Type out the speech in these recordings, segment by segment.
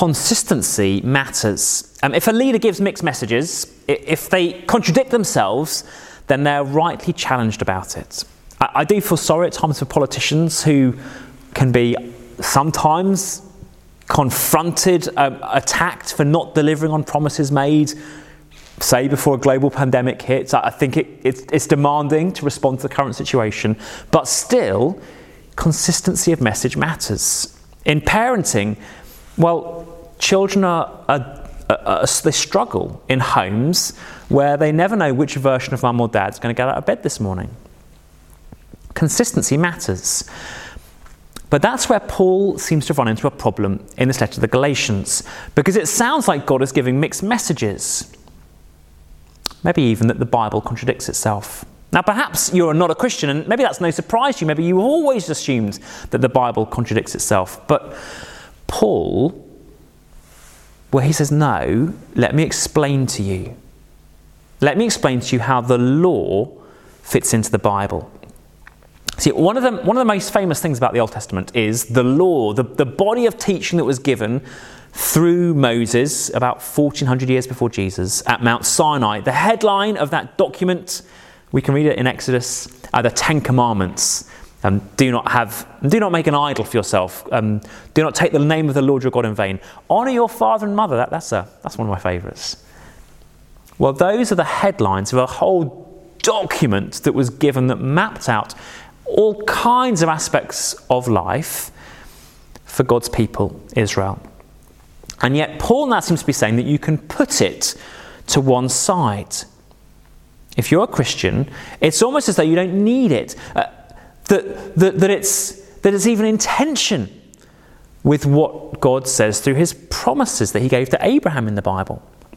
consistency matters. If a leader gives mixed messages, if they contradict themselves, then they're rightly challenged about it. I do feel sorry at times for politicians who can be sometimes confronted, attacked for not delivering on promises made, say before a global pandemic hits. I think it's demanding to respond to the current situation, but still, consistency of message matters. In parenting, well, children they struggle in homes where they never know which version of mum or dad's going to get out of bed this morning. Consistency matters. But that's where Paul seems to have run into a problem in this letter to the Galatians, because it sounds like God is giving mixed messages. Maybe even that the Bible contradicts itself. Now, perhaps you're not a Christian, and maybe that's no surprise to you. Maybe you always assumed that the Bible contradicts itself. But Paul, where he says, no, let me explain to you. Let me explain to you how the law fits into the Bible. See, one of the most famous things about the Old Testament is the law, the body of teaching that was given through Moses about 1400 years before Jesus at Mount Sinai. The headline of that document, we can read it in Exodus, the Ten Commandments. Do not make an idol for yourself. Do not take the name of the Lord your God in vain. Honour your father and mother. That's one of my favourites. Well, those are the headlines of a whole document that was given that mapped out all kinds of aspects of life for God's people, Israel. And yet Paul now seems to be saying that you can put it to one side. If you're a Christian, it's almost as though you don't need it. That it's even in tension with what God says through his promises that he gave to Abraham in the Bible.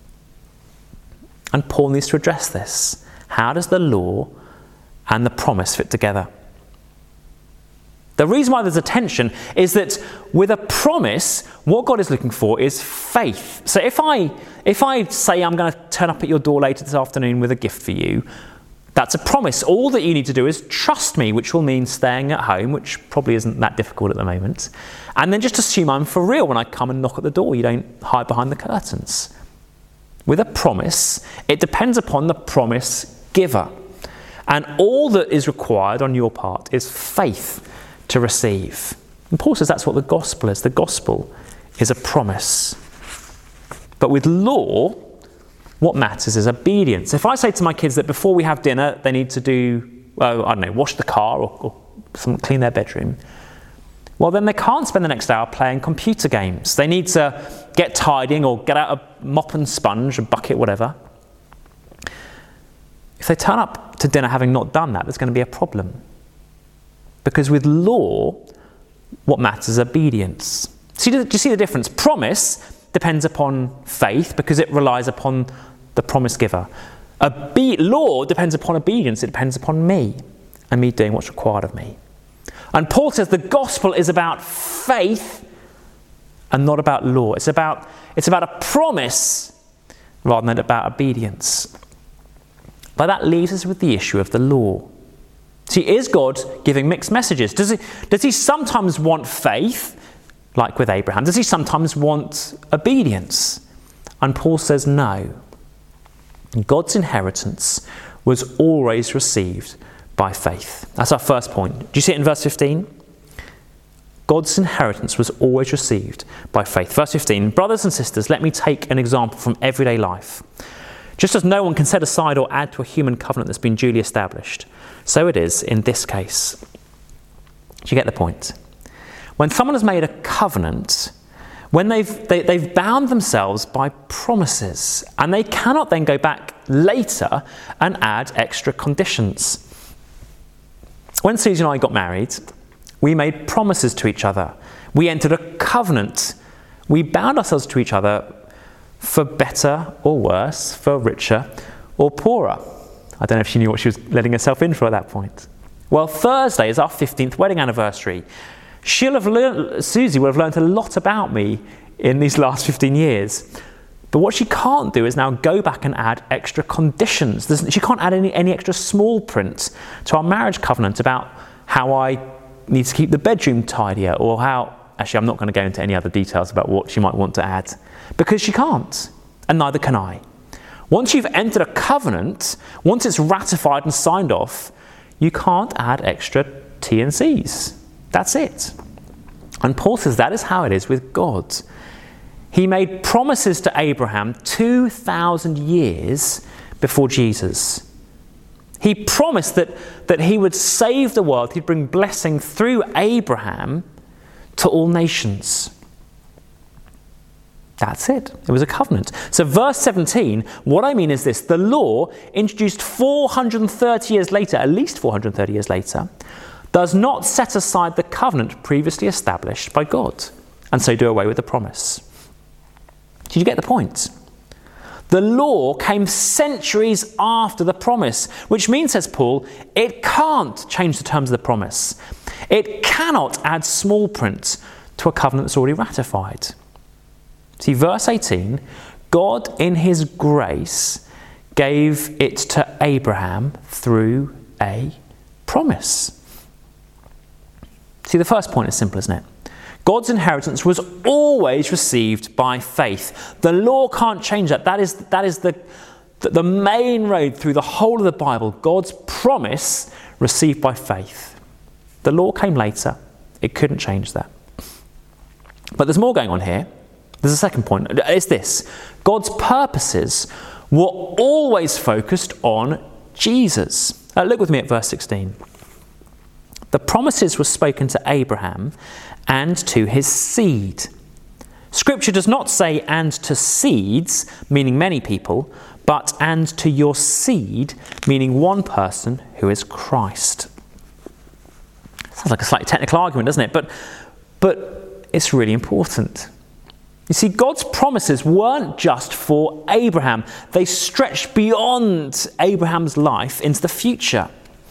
And Paul needs to address this. How does the law and the promise fit together? The reason why there's a tension is that with a promise, what God is looking for is faith. So if I say I'm going to turn up at your door later this afternoon with a gift for you, that's a promise. All that you need to do is trust me, which will mean staying at home, which probably isn't that difficult at the moment. And then just assume I'm for real when I come and knock at the door. You don't hide behind the curtains. With a promise, it depends upon the promise giver. And all that is required on your part is faith to receive. And Paul says that's what the gospel is. The gospel is a promise. But with law, what matters is obedience. If I say to my kids that before we have dinner, they need to do, wash the car or clean their bedroom, well, then they can't spend the next hour playing computer games. They need to get tidying or get out a mop and sponge, a bucket, whatever. If they turn up to dinner having not done that, there's going to be a problem. Because with law, what matters is obedience. Do you see the difference? Promise depends upon faith because it relies upon the promise giver. Law depends upon obedience. It depends upon me and me doing what's required of me. And Paul says the gospel is about faith and not about law. It's about a promise rather than about obedience. But that leaves us with the issue of the law. See, is God giving mixed messages? Does he sometimes want faith, like with Abraham? Does he sometimes want obedience? And Paul says no. God's inheritance was always received by faith. That's our first point. Do you see it in verse 15? God's inheritance was always received by faith. Verse 15, brothers and sisters, let me take an example from everyday life. Just as no one can set aside or add to a human covenant that's been duly established, so it is in this case. Do you get the point? When someone has made a covenant, when they've bound themselves by promises, and they cannot then go back later and add extra conditions. When Susie and I got married, we made promises to each other. We entered a covenant. We bound ourselves to each other for better or worse, for richer or poorer. I don't know if she knew what she was letting herself in for at that point. Well, Thursday is our 15th wedding anniversary. Susie will have learned a lot about me in these last 15 years. But what she can't do is now go back and add extra conditions. She can't add any extra small print to our marriage covenant about how I need to keep the bedroom tidier or how actually, I'm not going to go into any other details about what she might want to add, because she can't, and neither can I. Once you've entered a covenant, once it's ratified and signed off, you can't add extra T and C's. That's it. And Paul says that is how it is with God. He made promises to Abraham 2,000 years before Jesus. He promised that he would save the world, he'd bring blessing through Abraham to all nations. That's it. It was a covenant. So verse 17, what I mean is this: the law, introduced 430 years later, at least 430 years later, does not set aside the covenant previously established by God, and so do away with the promise. Did you get the point? The law came centuries after the promise, which means, says Paul, it can't change the terms of the promise. It cannot add small print to a covenant that's already ratified. See, verse 18, God in his grace gave it to Abraham through a promise. See, the first point is simple, isn't it? God's inheritance was always received by faith. The law can't change that. That is the main road through the whole of the Bible. God's promise received by faith. The law came later. It couldn't change that. But there's more going on here. There's a second point. It's this: God's purposes were always focused on Jesus. Look with me at verse 16. The promises were spoken to Abraham and to his seed. Scripture does not say "and to seeds," meaning many people, but "and to your seed," meaning one person, who is Christ. Sounds like a slightly technical argument, doesn't it? But it's really important. You see, God's promises weren't just for Abraham. They stretched beyond Abraham's life into the future.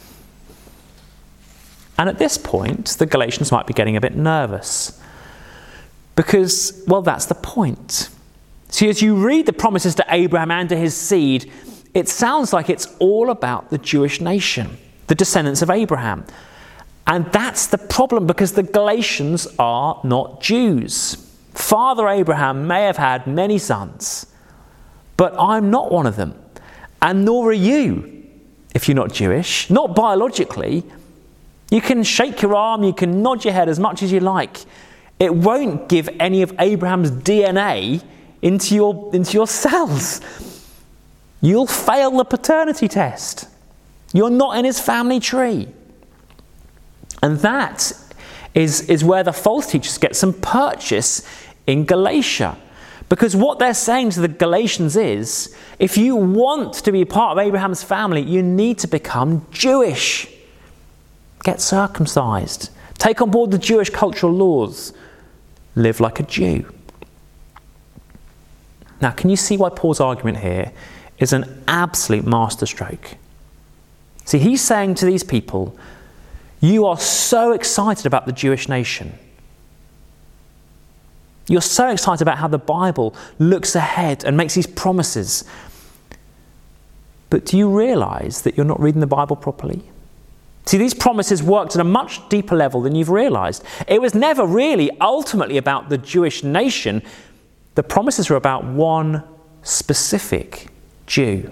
And at this point, the Galatians might be getting a bit nervous. Because, well, that's the point. See, as you read the promises to Abraham and to his seed, it sounds like it's all about the Jewish nation, the descendants of Abraham. And that's the problem, because the Galatians are not Jews. Father Abraham may have had many sons, but I'm not one of them. And nor are you, if you're not Jewish. Not biologically. You can shake your arm, you can nod your head as much as you like. It won't give any of Abraham's DNA into your cells. You'll fail the paternity test. You're not in his family tree. And that is where the false teachers get some purchase in Galatia. Because what they're saying to the Galatians is, if you want to be part of Abraham's family, you need to become Jewish. Get circumcised. Take on board the Jewish cultural laws. Live like a Jew. Now, can you see why Paul's argument here is an absolute masterstroke? See, he's saying to these people, you are so excited about the Jewish nation. You're so excited about how the Bible looks ahead and makes these promises. But do you realise that you're not reading the Bible properly? See, these promises worked at a much deeper level than you've realised. It was never really ultimately about the Jewish nation. The promises were about one specific Jew.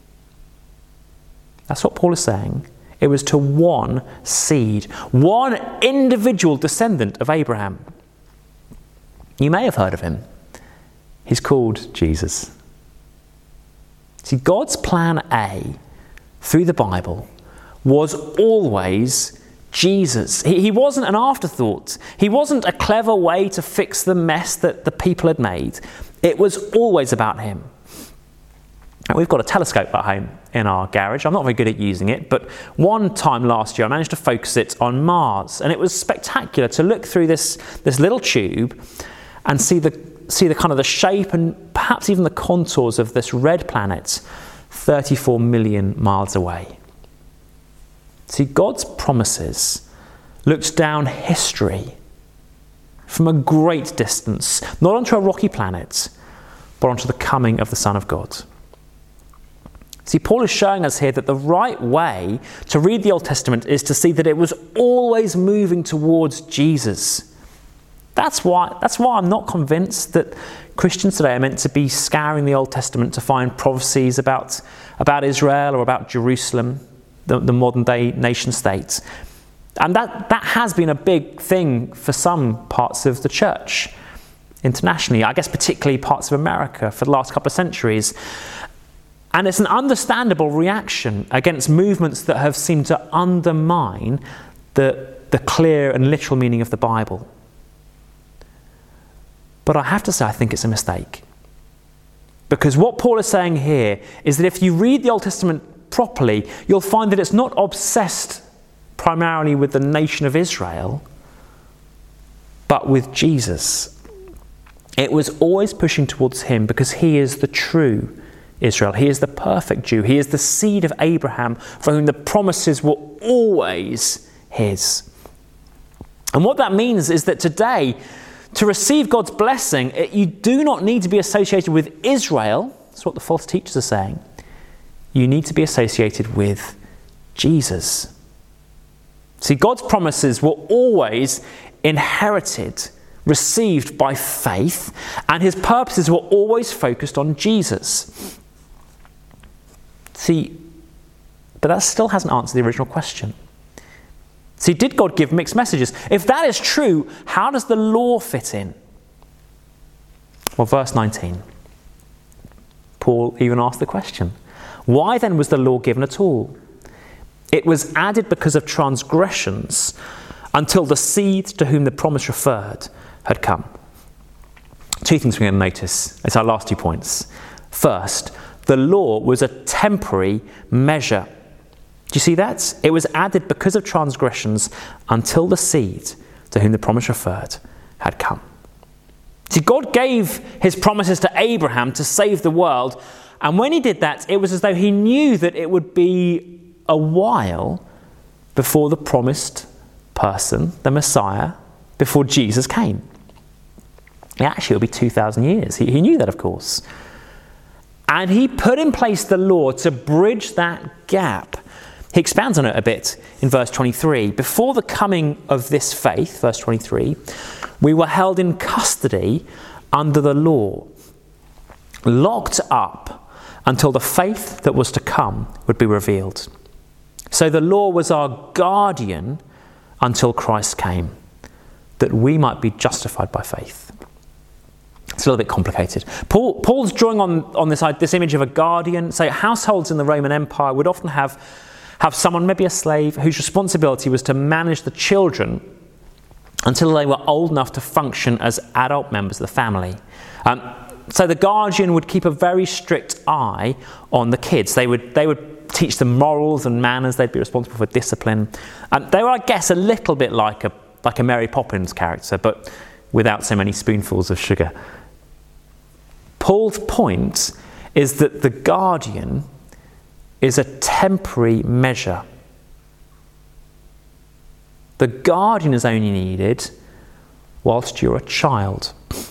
That's what Paul is saying. It was to one seed, one individual descendant of Abraham. You may have heard of him. He's called Jesus. See, God's plan A through the Bible was always Jesus. He wasn't an afterthought. He wasn't a clever way to fix the mess that the people had made. It was always about him. And we've got a telescope at home in our garage. I'm not very good at using it, but one time last year I managed to focus it on Mars, and it was spectacular to look through this little tube and see the kind of the shape and perhaps even the contours of this red planet 34 million miles away. See, God's promises looked down history from a great distance, not onto a rocky planet, but onto the coming of the Son of God. See, Paul is showing us here that the right way to read the Old Testament is to see that it was always moving towards Jesus. That's why I'm not convinced that Christians today are meant to be scouring the Old Testament to find prophecies about Israel or about Jerusalem, the modern day nation state. And that has been a big thing for some parts of the church internationally, I guess particularly parts of America for the last couple of centuries. And it's an understandable reaction against movements that have seemed to undermine the clear and literal meaning of the Bible. But I have to say, I think it's a mistake. Because what Paul is saying here is that if you read the Old Testament properly, you'll find that it's not obsessed primarily with the nation of Israel, but with Jesus. It was always pushing towards him because he is the true Israel. He is the perfect Jew. He is the seed of Abraham for whom the promises were always his. And what that means is that today, to receive God's blessing, you do not need to be associated with Israel. That's what the false teachers are saying. You need to be associated with Jesus. See, God's promises were always inherited, received by faith, and his purposes were always focused on Jesus. See, but that still hasn't answered the original question. See, did God give mixed messages? If that is true, how does the law fit in? Well, verse 19. Paul even asked the question, why then was the law given at all? It was added because of transgressions until the seed to whom the promise referred had come. Two things we're going to notice. It's our last 2 points. First, the law was a temporary measure. Do you see that? It was added because of transgressions until the seed to whom the promise referred had come. See, God gave his promises to Abraham to save the world, and when he did that, it was as though he knew that it would be a while before the promised person, the Messiah, before Jesus came. Actually, it would be 2,000 years. He knew that, of course. And he put in place the law to bridge that gap. He expands on it a bit in verse 23. Before the coming of this faith, verse 23, we were held in custody under the law, locked up until the faith that was to come would be revealed. So the law was our guardian until Christ came, that we might be justified by faith. It's a little bit complicated. Paul's drawing on this image of a guardian. So households in the Roman Empire would often have someone, maybe a slave, whose responsibility was to manage the children until they were old enough to function as adult members of the family. So the guardian would keep a very strict eye on the kids. They would teach them morals and manners. They'd be responsible for discipline. They were, I guess, a little bit like a Mary Poppins character, but without so many spoonfuls of sugar. Paul's point is that the guardian is a temporary measure. The guardian is only needed whilst you're a child.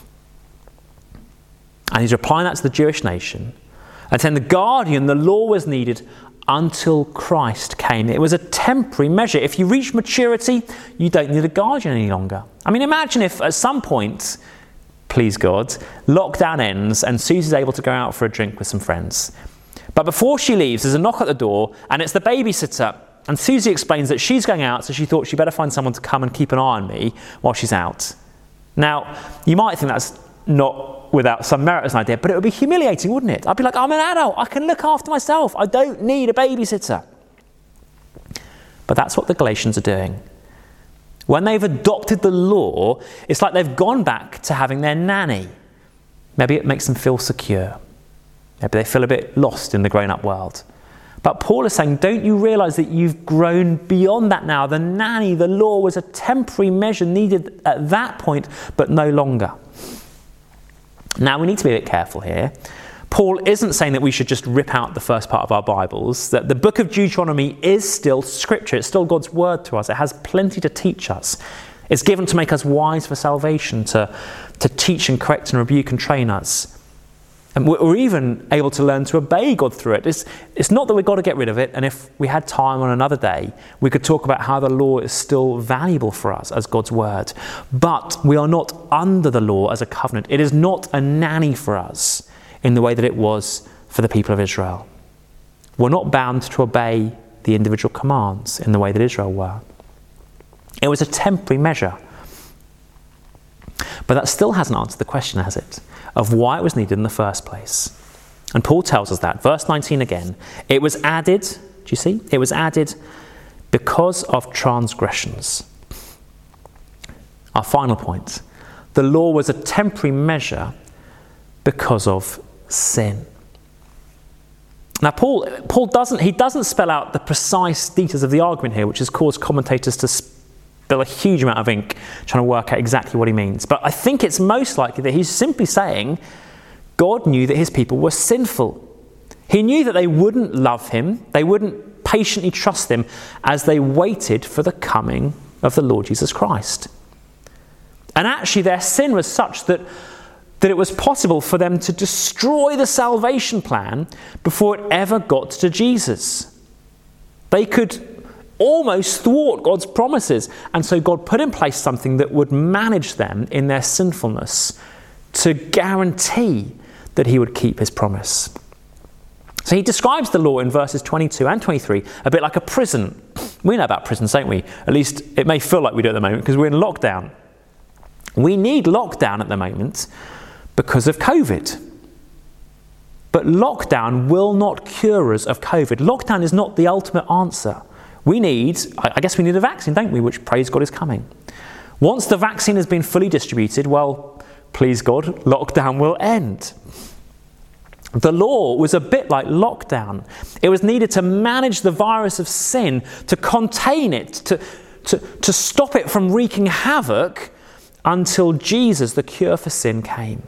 And he's applying that to the Jewish nation. And then the guardian, the law, was needed until Christ came. It was a temporary measure. If you reach maturity, you don't need a guardian any longer. I mean, imagine if at some point, please God, lockdown ends and Susie's able to go out for a drink with some friends. But before she leaves, there's a knock at the door and it's the babysitter. And Susie explains that she's going out, so she thought she'd better find someone to come and keep an eye on me while she's out. Now, you might think that's not without some merit as an idea, but it would be humiliating, wouldn't it? I'd be like, I'm an adult, I can look after myself, I don't need a babysitter. But that's what the Galatians are doing. When they've adopted the law, it's like they've gone back to having their nanny. Maybe it makes them feel secure. Maybe they feel a bit lost in the grown-up world. But Paul is saying, don't you realise that you've grown beyond that now? The nanny, the law, was a temporary measure needed at that point, but no longer. Now, we need to be a bit careful here. Paul isn't saying that we should just rip out the first part of our Bibles, that the book of Deuteronomy is still scripture, it's still God's word to us, it has plenty to teach us. It's given to make us wise for salvation, to teach and correct and rebuke and train us. And we're even able to learn to obey God through it. It's not that we've got to get rid of it, and if we had time on another day, we could talk about how the law is still valuable for us as God's word. But we are not under the law as a covenant. It is not a nanny for us in the way that it was for the people of Israel. We're not bound to obey the individual commands in the way that Israel were. It was a temporary measure. But that still hasn't answered the question, has it, of why it was needed in the first place. And Paul tells us that. Verse 19 again. It was added, do you see? It was added because of transgressions. Our final point. The law was a temporary measure because of sin. Now Paul doesn't spell out the precise details of the argument here, which has caused commentators to spill a huge amount of ink trying to work out exactly what he means. But I think it's most likely that he's simply saying God knew that his people were sinful. He knew that they wouldn't love him, they wouldn't patiently trust him as they waited for the coming of the Lord Jesus Christ. And actually their sin was such that it was possible for them to destroy the salvation plan before it ever got to Jesus. They could almost thwart God's promises, and so God put in place something that would manage them in their sinfulness to guarantee that he would keep his promise. So he describes the law in verses 22 and 23 a bit like a prison. We know about prisons, don't we? At least it may feel like we do at the moment because we're in lockdown. We need lockdown at the moment because of COVID. But lockdown will not cure us of COVID. Lockdown is not the ultimate answer. I guess we need a vaccine, don't we? Which, praise God, is coming. Once the vaccine has been fully distributed, well, please God, lockdown will end. The law was a bit like lockdown. It was needed to manage the virus of sin, to contain it, to stop it from wreaking havoc until Jesus, the cure for sin, came.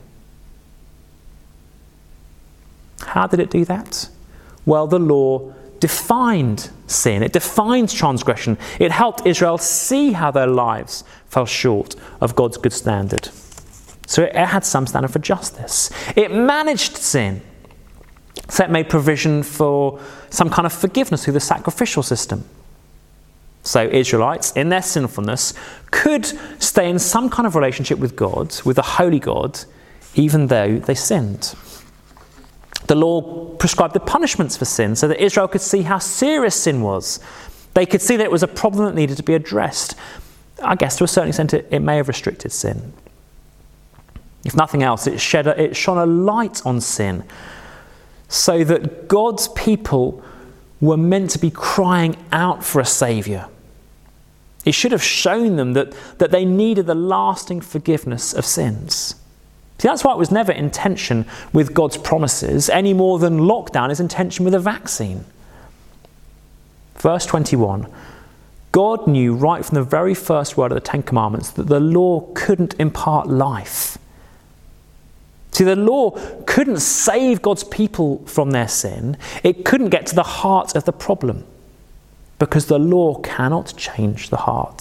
How did it do that? Well, the law defined sin. It defined transgression. It helped Israel see how their lives fell short of God's good standard. So it had some standard for justice. It managed sin. So it made provision for some kind of forgiveness through the sacrificial system. So Israelites, in their sinfulness, could stay in some kind of relationship with God, with the holy God, even though they sinned. The law prescribed the punishments for sin so that Israel could see how serious sin was. They could see that it was a problem that needed to be addressed. I guess to a certain extent it may have restricted sin. If nothing else, it shone a light on sin so that God's people were meant to be crying out for a saviour. It should have shown them that they needed the lasting forgiveness of sins. See, that's why it was never in tension with God's promises, any more than lockdown is in tension with a vaccine. Verse 21, God knew right from the very first word of the Ten Commandments that the law couldn't impart life. See, the law couldn't save God's people from their sin. It couldn't get to the heart of the problem because the law cannot change the heart.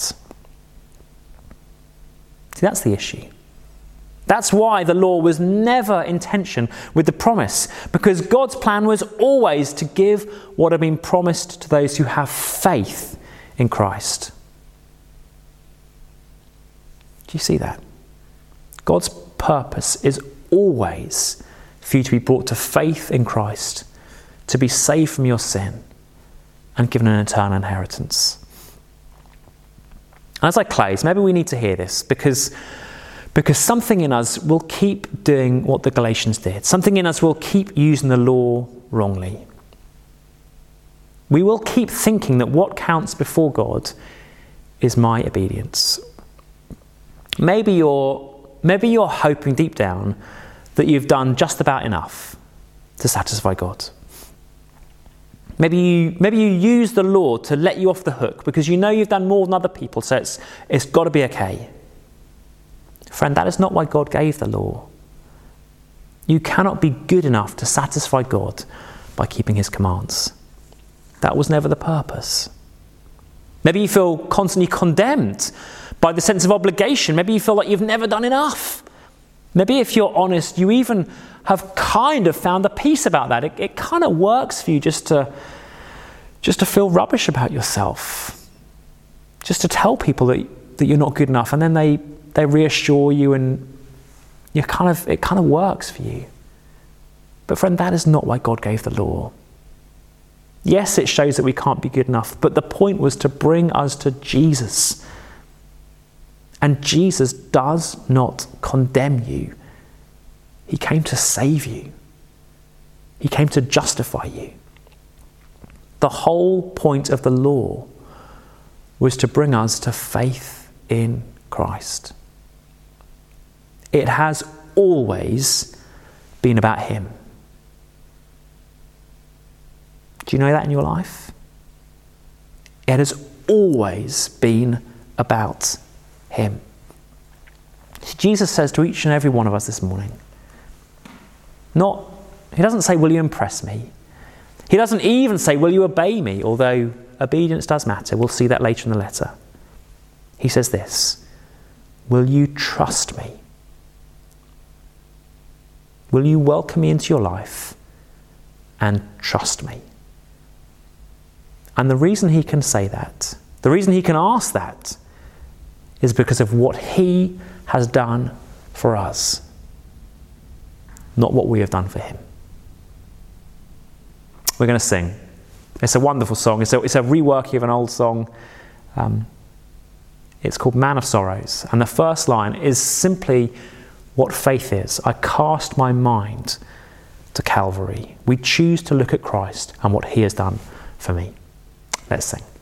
See, that's the issue. That's why the law was never in tension with the promise, because God's plan was always to give what had been promised to those who have faith in Christ. Do you see that? God's purpose is always for you to be brought to faith in Christ, to be saved from your sin and given an eternal inheritance. And as I close, maybe we need to hear this because something in us will keep doing what the Galatians did. Something in us will keep using the law wrongly. We will keep thinking that what counts before God is my obedience. Maybe you're hoping deep down that you've done just about enough to satisfy God. Maybe you use the law to let you off the hook because you know you've done more than other people, so it's got to be okay. Friend, that is not why God gave the law. You cannot be good enough to satisfy God by keeping his commands. That was never the purpose. Maybe you feel constantly condemned by the sense of obligation. Maybe you feel like you've never done enough. Maybe if you're honest, you even have kind of found a peace about that. It kind of works for you just to feel rubbish about yourself. Just to tell people that you're not good enough, and then they reassure you, and it kind of works for you. But friend, that is not why God gave the law. Yes, it shows that we can't be good enough, but the point was to bring us to Jesus. And Jesus does not condemn you. He came to save you. He came to justify you. The whole point of the law was to bring us to faith in Christ. It has always been about him. Do you know that in your life? It has always been about him. Jesus says to each and every one of us this morning, he doesn't say, will you impress me? He doesn't even say, will you obey me? Although obedience does matter. We'll see that later in the letter. He says this, will you trust me? Will you welcome me into your life and trust me? And the reason he can say that, the reason he can ask that, is because of what he has done for us, not what we have done for him. We're going to sing. It's a wonderful song. It's a reworking of an old song. It's called Man of Sorrows. And the first line is simply what faith is. I cast my mind to Calvary. We choose to look at Christ and what he has done for me. Let's sing.